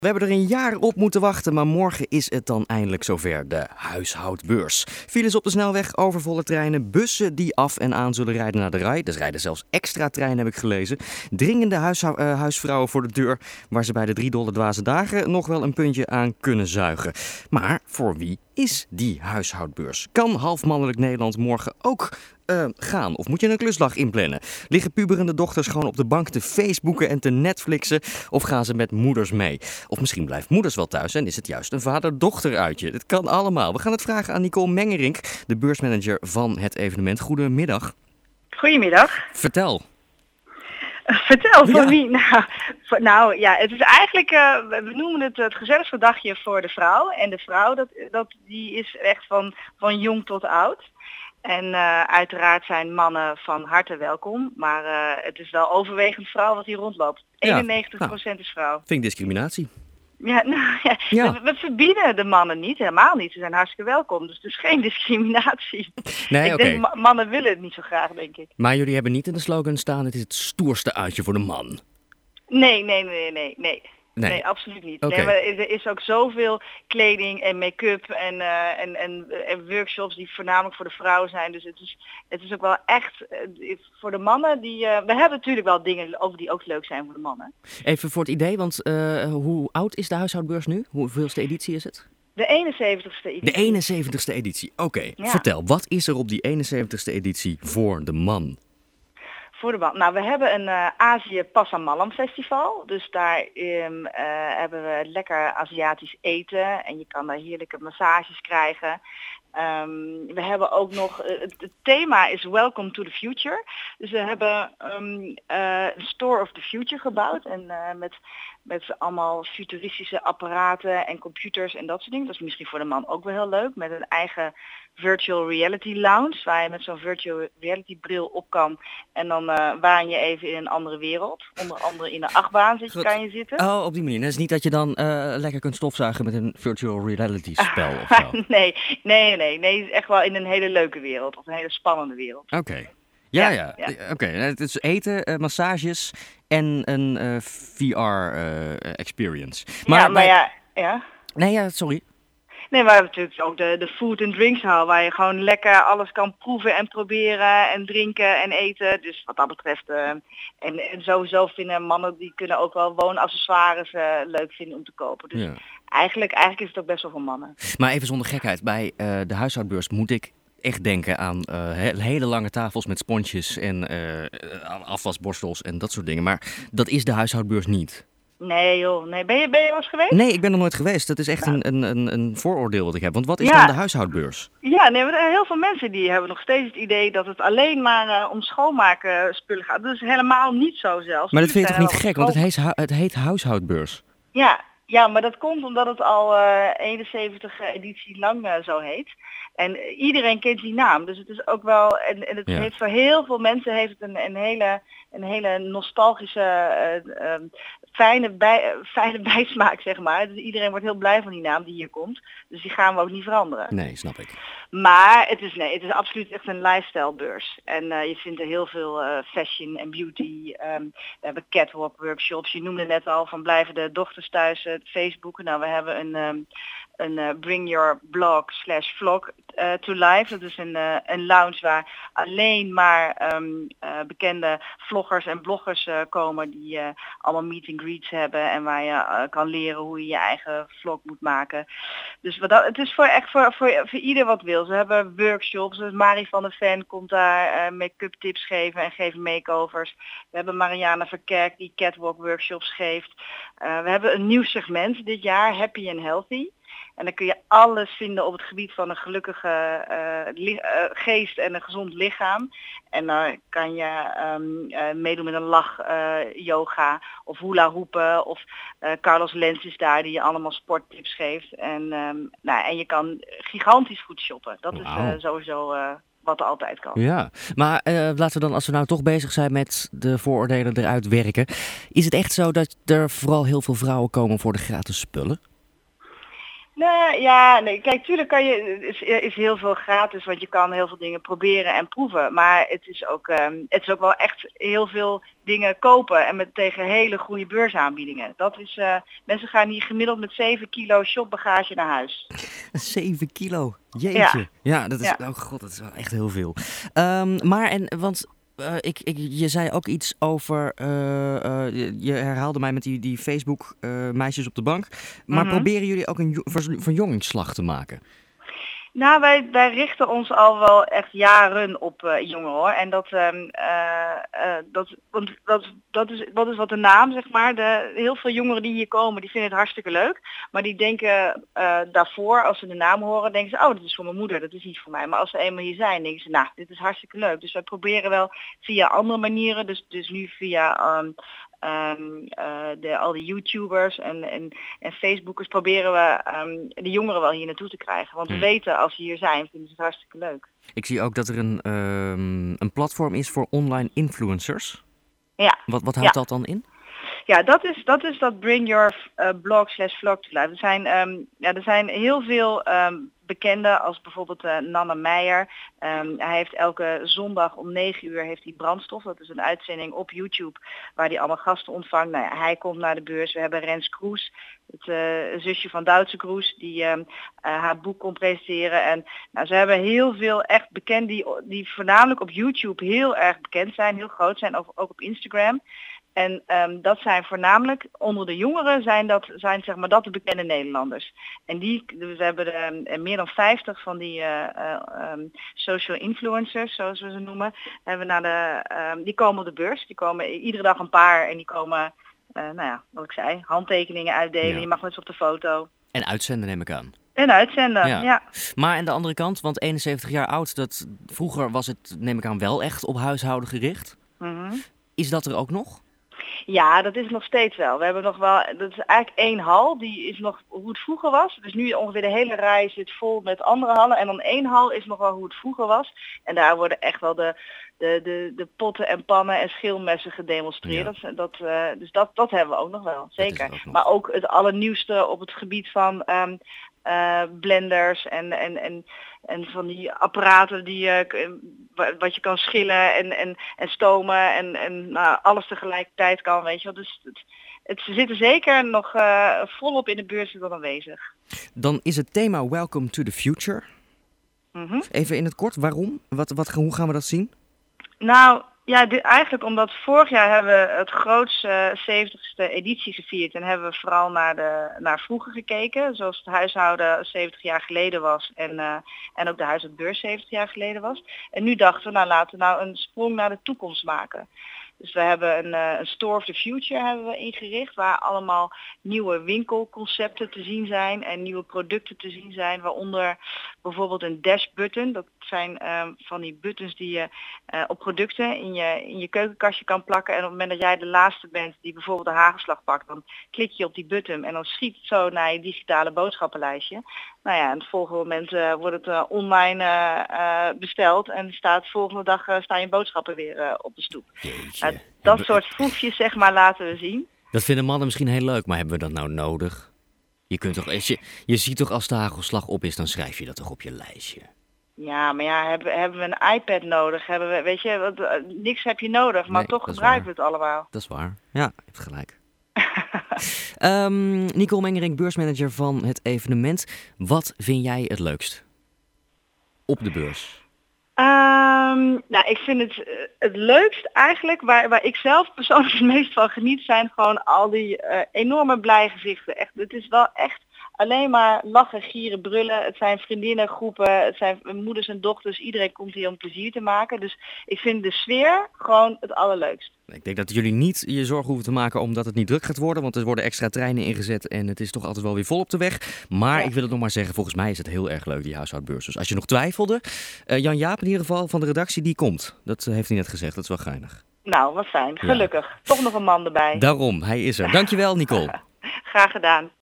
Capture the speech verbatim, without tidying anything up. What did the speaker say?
We hebben er een jaar op moeten wachten, maar morgen is het dan eindelijk zover, de huishoudbeurs. Files op de snelweg, overvolle treinen, bussen die af en aan zullen rijden naar de rij. Er rijden zelfs extra treinen, heb ik gelezen. Dringende huishou- uh, huisvrouwen voor de deur, waar ze bij de drie dolle dwaze dagen nog wel een puntje aan kunnen zuigen. Maar voor wie is die huishoudbeurs? Kan half mannelijk Nederland morgen ook uh, gaan? Of moet je een klusdag inplannen? Liggen puberende dochters gewoon op de bank te Facebooken en te Netflixen? Of gaan ze met moeders mee? Of misschien blijft moeders wel thuis en is het juist een vader-dochter uitje? Het kan allemaal. We gaan het vragen aan Nicole Mengerink, de beursmanager van het evenement. Goedemiddag. Goedemiddag. Vertel. Vertel, voor Ja. wie? Nou, voor, nou ja, het is eigenlijk, uh, we noemen het het gezelligste dagje voor de vrouw. En de vrouw, dat, dat, die is echt van, van jong tot oud. En uh, uiteraard zijn mannen van harte welkom. Maar uh, het is wel overwegend vrouw wat hier rondloopt. Ja, eenennegentig procent is vrouw. Vind ik discriminatie. Ja, nou, ja, Ja. We, we verbieden de mannen niet, helemaal niet. Ze zijn hartstikke welkom, dus het is geen discriminatie. Nee, ik oké. denk, ma- mannen willen het niet zo graag, denk ik. Maar jullie hebben niet in de slogan staan, het is het stoerste uitje voor de man. Nee, nee, nee, nee, nee. Nee. Nee, absoluut niet. Oké. Nee, maar er is ook zoveel kleding en make-up en, uh, en, en, en workshops die voornamelijk voor de vrouwen zijn. Dus het is, het is ook wel echt uh, voor de mannen. Die, uh, we hebben natuurlijk wel dingen over die ook leuk zijn voor de mannen. Even voor het idee, want uh, hoe oud is de huishoudbeurs nu? Hoeveelste editie is het? De eenenzeventigste editie. De eenenzeventigste editie. Oké, Ja. vertel, wat is er op die eenenzeventigste editie voor de man? Voor de man. Nou, we hebben een uh, Azië Pasamalam festival. Dus daar um, uh, hebben we lekker Aziatisch eten en je kan daar heerlijke massages krijgen. Um, we hebben ook nog, uh, het, het thema is Welcome to the Future. Dus we hebben um, uh, een Store of the Future gebouwd en uh, met, met allemaal futuristische apparaten en computers en dat soort dingen. Dat is misschien voor de man ook wel heel leuk, met een eigen virtual reality lounge, waar je met zo'n virtual reality bril op kan en dan uh, waan je even in een andere wereld. Onder andere in een achtbaan zit je, Goed. kan je zitten. Oh, op die manier. Dat is niet dat je dan uh, lekker kunt stofzuigen met een virtual reality spel of zo. nee, nee, nee, nee. Het is echt wel in een hele leuke wereld, of een hele spannende wereld. Oké. Okay. Ja, ja. Ja, ja. Oké, okay. Het is eten, uh, massages en een uh, V R-experience. Uh, maar, ja, maar bij... ja, ja. Nee, ja, sorry. Nee, maar we hebben natuurlijk ook de, de food and drinks hall, waar je gewoon lekker alles kan proeven en proberen en drinken en eten. Dus wat dat betreft, uh, en, en sowieso vinden mannen, die kunnen ook wel woonaccessoires uh, leuk vinden om te kopen. Dus ja. eigenlijk, eigenlijk is het ook best wel voor mannen. Maar even zonder gekheid, bij uh, de huishoudbeurs moet ik echt denken aan uh, he- hele lange tafels met sponsjes en uh, afwasborstels en dat soort dingen. Maar dat is de huishoudbeurs niet. Nee joh, nee. Ben je, ben je wel eens geweest? Nee, ik ben er nooit geweest. Dat is echt een, een, een, een vooroordeel wat ik heb. Want wat is ja. dan de huishoudbeurs? Ja, nee, maar heel veel mensen die hebben nog steeds het idee dat het alleen maar uh, om schoonmaken spullen gaat. Dat is helemaal niet zo zelfs. Maar dat vind je toch niet wel gek, want het heet, het heet huishoudbeurs. Ja, ja, maar dat komt omdat het al uh, eenenzeventig editie lang uh, zo heet. En uh, iedereen kent die naam. Dus het is ook wel, en, en het Ja. heeft voor heel veel mensen heeft het een, een, hele, een hele nostalgische, uh, uh, fijne, bij, uh, fijne bijsmaak, zeg maar. Dus iedereen wordt heel blij van die naam die hier komt. Dus die gaan we ook niet veranderen. Nee, snap ik. Maar het is, nee, het is absoluut echt een lifestylebeurs. En uh, je vindt er heel veel uh, fashion en beauty. Um, we hebben catwalk workshops. Je noemde net al van blijven de dochters thuis uh, Facebook. Nou, we hebben een, um, een uh, Bring Your Blog slash vlog uh, to life. Dat is een, uh, een lounge waar alleen maar um, uh, bekende vloggers en bloggers uh, komen die uh, allemaal meet and greets hebben. En waar je uh, kan leren hoe je je eigen vlog moet maken. Dus wat dat, het is voor, echt voor, voor, voor ieder wat wil. Ze hebben workshops, dus Marie van der Ven komt daar uh, make-up tips geven en geven makeovers. We hebben Mariana Verkerk die catwalk workshops geeft. Uh, we hebben een nieuw segment dit jaar, Happy and Healthy. En dan kun je alles vinden op het gebied van een gelukkige uh, li- uh, geest en een gezond lichaam. En dan uh, kan je um, uh, meedoen met een lach uh, yoga of hula hoepen. Of uh, Carlos Lens is daar die je allemaal sporttips geeft. En, um, nou, en je kan gigantisch goed shoppen. Dat is uh, sowieso uh, wat er altijd kan. Ja, maar uh, laten we dan, als we nou toch bezig zijn met de vooroordelen eruit werken. Is het echt zo dat er vooral heel veel vrouwen komen voor de gratis spullen? Nee, ja, nee, kijk, tuurlijk kan je, is, is heel veel gratis, want je kan heel veel dingen proberen en proeven. Maar het is ook, um, het is ook wel echt heel veel dingen kopen en met tegen hele goede beursaanbiedingen. Dat is, uh, mensen gaan hier gemiddeld met zeven kilo shopbagage naar huis. zeven kilo, jeetje. Ja, Ja, dat is, ja. oh god, dat is wel echt heel veel. Um, maar, en, want... Uh, ik, ik, je zei ook iets over, uh, uh, je, je herhaalde mij met die, die Facebook uh, meisjes op de bank. Maar Mm-hmm. proberen jullie ook een verjongingsslag te maken? Nou, wij, wij richten ons al wel echt jaren op uh, jongeren hoor. En dat, um, uh, uh, dat, want dat, dat, is, dat is wat de naam, zeg maar. De, heel veel jongeren die hier komen, die vinden het hartstikke leuk. Maar die denken uh, daarvoor, als ze de naam horen, denken ze, oh, dat is voor mijn moeder, dat is niet voor mij. Maar als ze eenmaal hier zijn, denken ze, nou, dit is hartstikke leuk. Dus wij proberen wel via andere manieren, dus, dus nu via... Um, Um, uh, de, al die YouTubers en, en, en Facebookers proberen we um, de jongeren wel hier naartoe te krijgen. Want we hmm. weten als ze hier zijn, vinden ze het hartstikke leuk. Ik zie ook dat er een, um, een platform is voor online influencers. Ja. Wat, wat houdt ja. dat dan in? Ja, dat is dat, is dat Bring Your uh, Blog slash Vlog to Life. Er zijn, um, ja, er zijn heel veel um, bekenden, als bijvoorbeeld uh, Nanne Meijer. Um, hij heeft elke zondag om negen uur heeft hij Brandstof. Dat is een uitzending op YouTube waar hij allemaal gasten ontvangt. Nou ja, hij komt naar de beurs. We hebben Rens Kroes, het uh, zusje van Duitse Kroes, die um, uh, haar boek komt presenteren. En nou, ze hebben heel veel echt bekend, die, die voornamelijk op YouTube heel erg bekend zijn, heel groot zijn, ook, ook op Instagram. En um, dat zijn voornamelijk, onder de jongeren zijn dat, zijn zeg maar dat de bekende Nederlanders. En die, we hebben de, meer dan vijftig van die uh, uh, um, social influencers, zoals we ze noemen, hebben we naar de, um, die komen op de beurs. Die komen iedere dag een paar en die komen, uh, nou ja, wat ik zei, handtekeningen uitdelen. Ja. Je mag met ze op de foto. En uitzenden neem ik aan. En uitzenden, ja. ja. Maar aan de andere kant, want eenenzeventig jaar oud, dat, vroeger was het, neem ik aan, wel echt op huishouden gericht. Mm-hmm. Is dat er ook nog? Ja, dat is nog steeds wel. We hebben nog wel, dat is eigenlijk één hal, die is nog hoe het vroeger was. Dus nu ongeveer de hele rij zit vol met andere hallen. En dan één hal is nog wel hoe het vroeger was. En daar worden echt wel de, de, de, de potten en pannen en schilmessen gedemonstreerd. Ja. Dat, dat, uh, dus dat, dat hebben we ook nog wel, zeker. Ook nog. Maar ook het allernieuwste op het gebied van um, uh, blenders en, en, en, en van die apparaten die uh, wat je kan schillen en, en, en stomen en, en nou, alles tegelijkertijd kan, weet je wel. Dus het, het, ze zitten zeker nog uh, volop in de beurs dan aanwezig. Dan is het thema Welcome to the Future. Mm-hmm. Even in het kort, waarom? Wat, wat, hoe gaan we dat zien? Nou, ja, dit, eigenlijk omdat vorig jaar hebben we het grootste zeventigste editie gevierd en hebben we vooral naar, de, naar vroeger gekeken, zoals het huishouden zeventig jaar geleden was en, uh, en ook de huishoudbeurs zeventig jaar geleden was. En nu dachten we, nou laten we nou een sprong naar de toekomst maken. Dus we hebben een, uh, een Store of the Future hebben we ingericht, waar allemaal nieuwe winkelconcepten te zien zijn en nieuwe producten te zien zijn, waaronder bijvoorbeeld een dash button. Dat zijn uh, van die buttons die je uh, op producten in je, in je keukenkastje kan plakken. En op het moment dat jij de laatste bent die bijvoorbeeld de hagelslag pakt, dan klik je op die button en dan schiet het zo naar je digitale boodschappenlijstje. Nou ja, en het volgende moment uh, wordt het uh, online uh, uh, besteld en staat volgende dag uh, staan je boodschappen weer uh, op de stoep. Uh, dat soort foefjes zeg maar laten we zien. Dat vinden mannen misschien heel leuk, maar hebben we dat nou nodig? Je kunt toch, je, je ziet toch als de hagelslag op is, dan schrijf je dat toch op je lijstje? Ja, maar ja, hebben, hebben we een iPad nodig? Hebben we, weet je, wat, uh, niks heb je nodig, maar nee, toch gebruiken we het allemaal. Dat is waar. Ja, je hebt gelijk. um, Nicole Mengering, beursmanager van het evenement. Wat vind jij het leukst op de beurs? Um, nou, ik vind het uh, het leukst eigenlijk, waar, waar ik zelf persoonlijk het meest van geniet, zijn gewoon al die uh, enorme blije gezichten. Echt, het is wel echt alleen maar lachen, gieren, brullen. Het zijn vriendinnengroepen, het zijn moeders en dochters. Iedereen komt hier om plezier te maken. Dus ik vind de sfeer gewoon het allerleukst. Ik denk dat jullie niet je zorgen hoeven te maken omdat het niet druk gaat worden. Want er worden extra treinen ingezet en het is toch altijd wel weer vol op de weg. Maar ja. Ik wil het nog maar zeggen, volgens mij is het heel erg leuk, die huishoudbeurs. Dus als je nog twijfelde, uh, Jan Jaap in ieder geval van de redactie, die komt. Dat uh, heeft hij net gezegd, dat is wel geinig. Nou, wat fijn. Gelukkig. Ja. Toch nog een man erbij. Daarom, hij is er. Dankjewel, Nicole. Graag gedaan.